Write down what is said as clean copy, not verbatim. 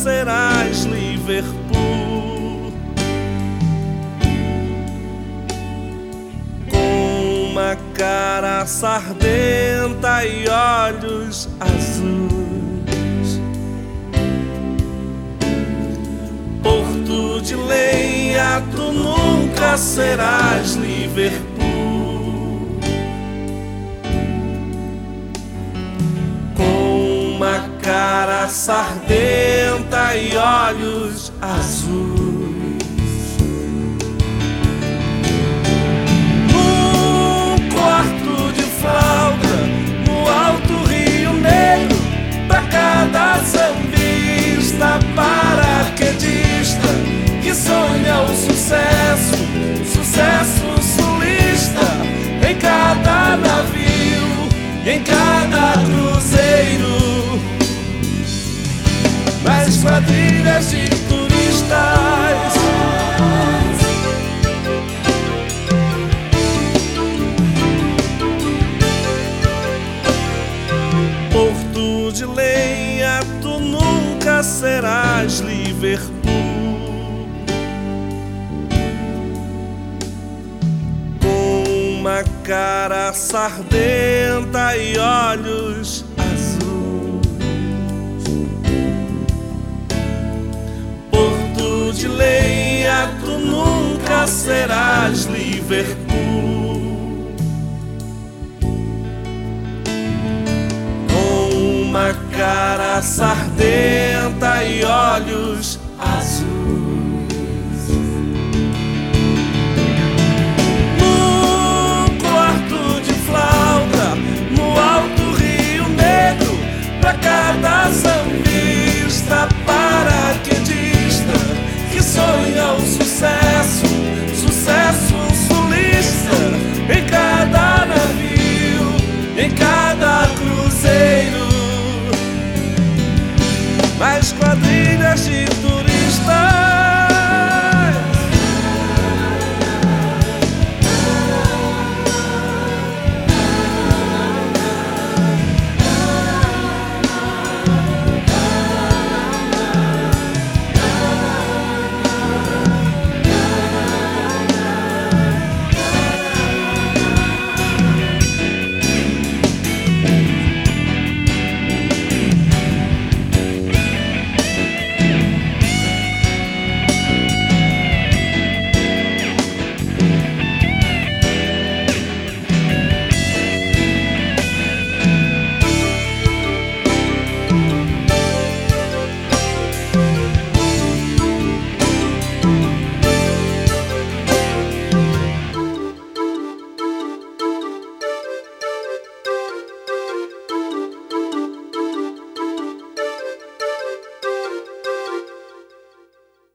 serás Liverpool. Com uma cara sardenta e olhos azuis, Porto de Lenha, tu nunca serás Liverpool. Com uma cara sardenta e olhos azuis, num quarto de flauta no alto Rio Negro, pra cada sambista, paraquedista que sonha o sucesso, sucesso sulista, em cada navio, em cada cruzeiro, nas quadrilhas de turistas. Porto de Lenha, tu nunca serás Liverpool. Com uma cara sardenta e olhos azuis, Porto de Lenha, tu nunca serás Liverpool. Com uma cara sardenta e olhos